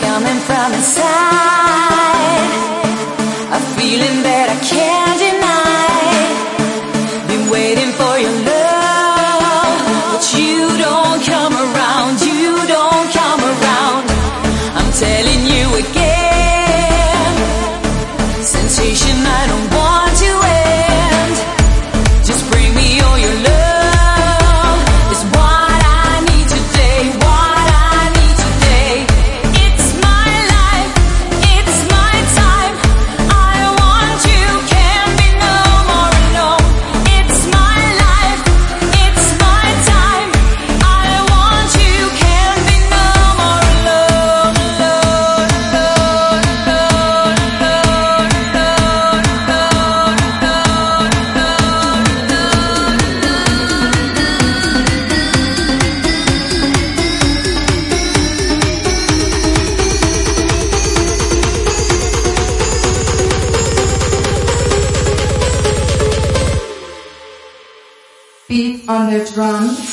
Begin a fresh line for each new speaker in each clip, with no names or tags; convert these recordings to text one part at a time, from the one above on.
coming from inside, a feeling that I can't deny. Been waiting for your love, but you don't come around, you don't come around. I'm telling you again, sensation I don't want to end. Just bring me all your love, it's what I need today, what I need today. It's my life, it's my time, I want you, can't be no more alone. It's my life, it's my time, I want you, can't be no more alone, alone, alone, alone, alone, alone,
beat on the drums.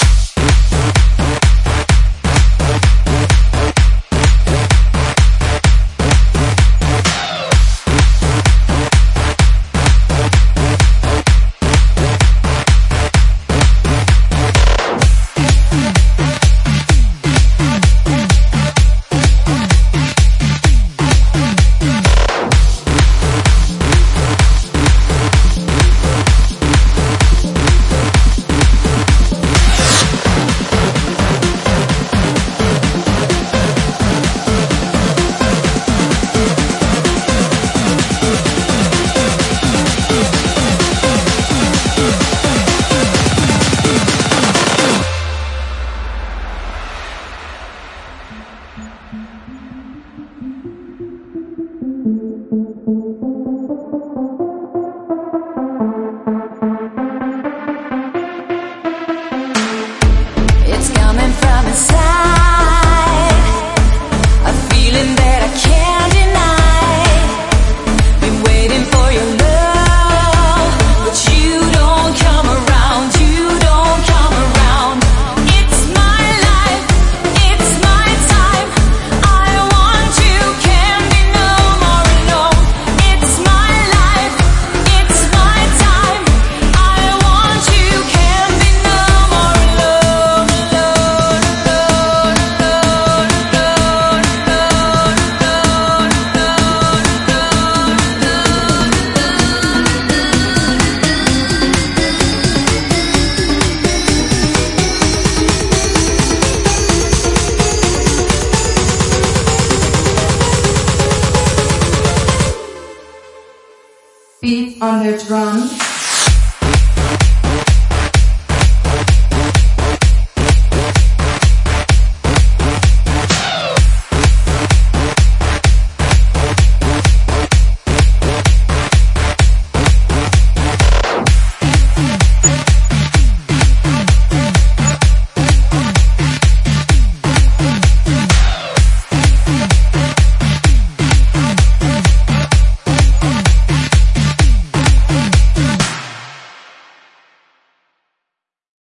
It's coming from inside, a feeling that I can't deny. Been waiting for your love, but you don't come around, you don't come around. It's my life, it's my time, I want you, can't be no more alone. It's my life, it's my time, I want you, can't be no more alone, alone, alone, alone, alone, alone,
Beat on the drums.